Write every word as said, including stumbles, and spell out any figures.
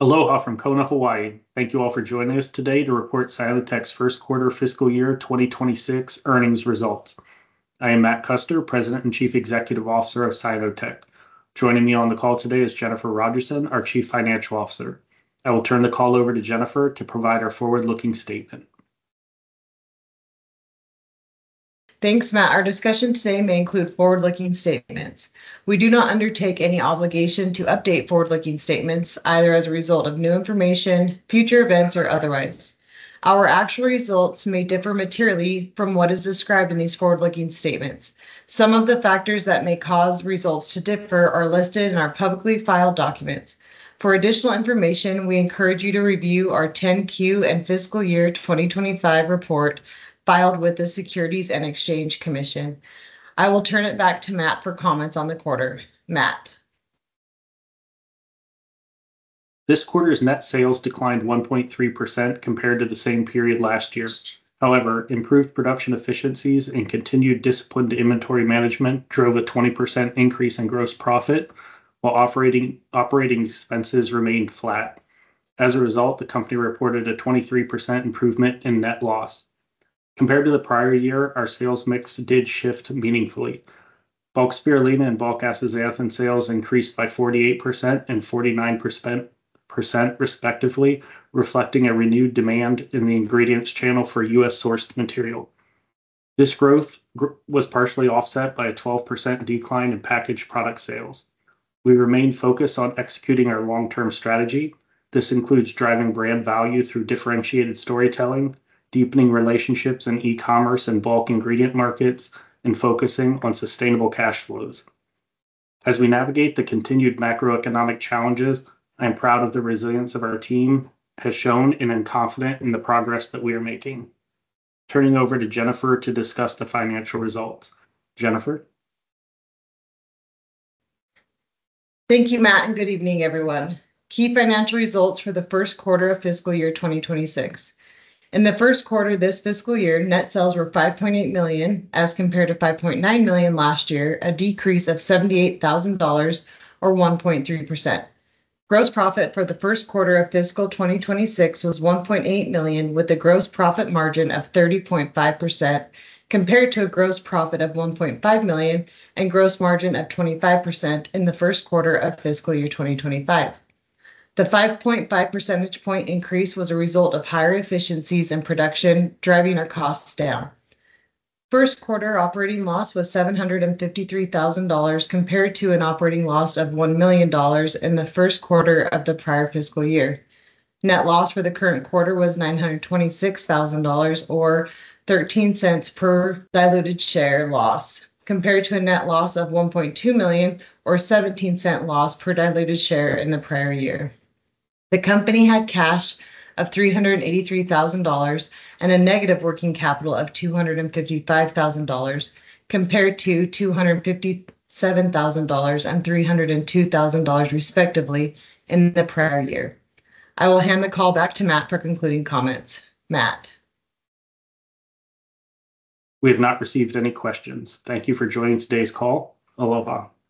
Aloha from Kona, Hawaii. Thank you all for joining us today to report Cyanotech's first quarter fiscal year twenty twenty-six earnings results. I am Matt Custer, President and Chief Executive Officer of Cyanotech. Joining me on the call today is Jennifer Rogerson, our Chief Financial Officer. I will turn the call over to Jennifer to provide our forward-looking statement. Thanks, Matt. Our discussion today may include forward-looking statements. We do not undertake any obligation to update forward-looking statements, either as a result of new information, future events, or otherwise. Our actual results may differ materially from what is described in these forward-looking statements. Some of the factors that may cause results to differ are listed in our publicly filed documents. For additional information, we encourage you to review our ten Q and fiscal year twenty twenty-five report filed with the Securities and Exchange Commission. I will turn it back to Matt for comments on the quarter. Matt. This quarter's net sales declined one point three percent compared to the same period last year. However, improved production efficiencies and continued disciplined inventory management drove a twenty percent increase in gross profit, while operating, operating expenses remained flat. As a result, the company reported a twenty-three percent improvement in net loss. Compared to the prior year, our sales mix did shift meaningfully. Bulk spirulina and bulk astaxanthin sales increased by forty-eight percent and forty-nine percent respectively, reflecting a renewed demand in the ingredients channel for U S sourced material. This growth gr- was partially offset by a twelve percent decline in packaged product sales. We remain focused on executing our long-term strategy. This includes driving brand value through differentiated storytelling, deepening relationships in e-commerce and bulk ingredient markets, and focusing on sustainable cash flows. As we navigate the continued macroeconomic challenges, I am proud of the resilience of our team has shown and am confident in the progress that we are making. Turning over to Jennifer to discuss the financial results. Jennifer? Thank you, Matt, and good evening, everyone. Key financial results for the first quarter of fiscal year twenty twenty-six. In the first quarter this fiscal year, net sales were five point eight million dollars as compared to five point nine million dollars last year, a decrease of seventy-eight thousand dollars or one point three percent. Gross profit for the first quarter of fiscal twenty twenty-six was one point eight million dollars with a gross profit margin of thirty point five percent compared to a gross profit of one point five million dollars and gross margin of twenty-five percent in the first quarter of fiscal year twenty twenty-five. The five point five percentage point increase was a result of higher efficiencies in production, driving our costs down. First quarter operating loss was seven hundred fifty-three thousand dollars compared to an operating loss of one million dollars in the first quarter of the prior fiscal year. Net loss for the current quarter was nine hundred twenty-six thousand dollars or thirteen cents per diluted share loss, compared to a net loss of one point two million dollars or seventeen cent loss per diluted share in the prior year. The company had cash of three hundred eighty-three thousand dollars and a negative working capital of two hundred fifty-five thousand dollars compared to two hundred fifty-seven thousand dollars and three hundred two thousand dollars respectively in the prior year. I will hand the call back to Matt for concluding comments. Matt. We have not received any questions. Thank you for joining today's call. Aloha.